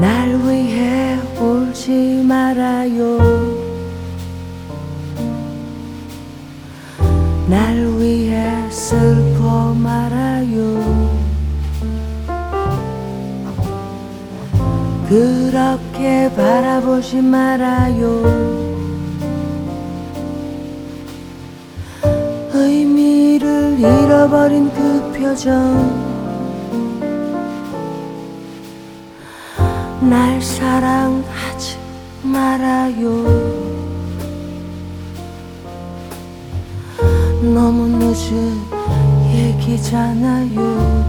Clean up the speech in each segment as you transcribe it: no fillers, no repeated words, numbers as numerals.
날 위해 울지 말아요. 날 위해 슬퍼 말아요. 그렇게 바라보지 말아요. 의미를 잃어버린 그 표정, 날 사랑하지 말아요. 너무 늦은 얘기잖아요.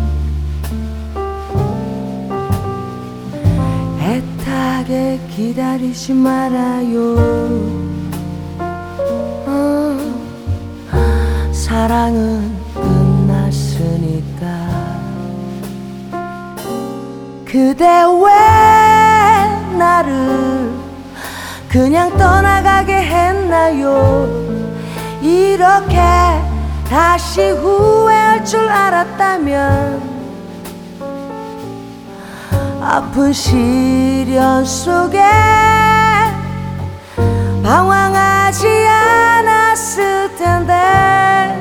애타게 기다리지 말아요. 사랑은 끝났으니까. 그대 왜 나를 그냥 떠나가게 했나요? 이렇게 다시 후회할 줄 알았다면 아픈 시련 속에 방황하지 않았을 텐데.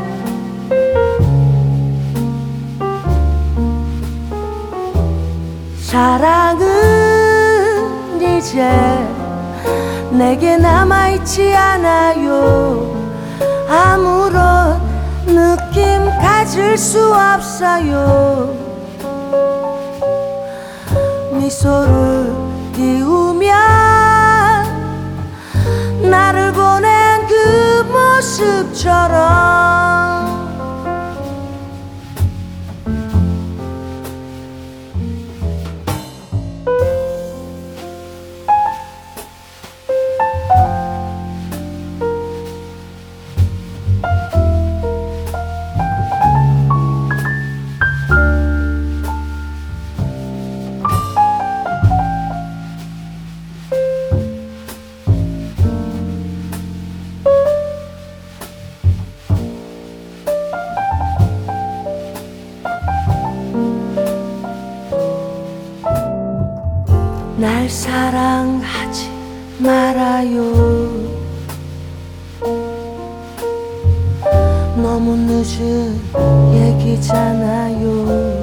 사랑은 이제 내게 남아있지 않아요. 아무런 느낌 가질 수 없어요. 미소를 띄우며 나를 보낸 그 모습처럼. 날 사랑하지 말아요. 너무 늦은 얘기잖아요.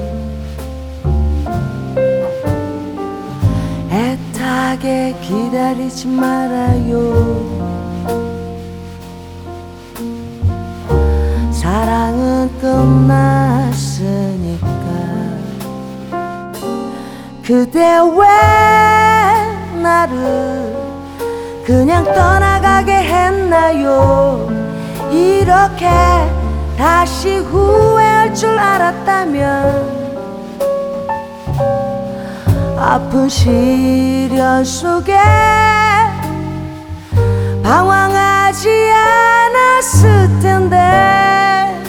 애타게 기다리지 말아요. 사랑은 끝났으니까. 그대 왜 나를 그냥 떠나가게 했나요? 이렇게 다시 후회할 줄 알았다면 아픈 시련 속에 방황하지 않았을 텐데.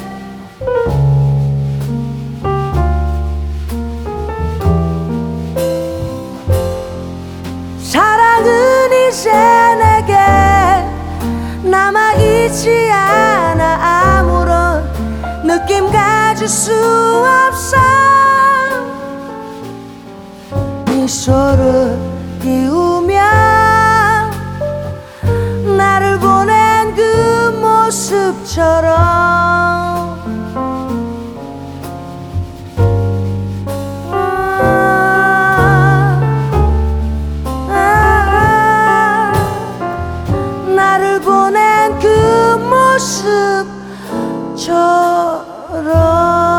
사랑은 이제 내게 남아있지 않아. 아무런 느낌 가질 수 없어. 미소를 띄우며 나를 보낸 그 모습처럼. 나를 보낸 그 모습처럼.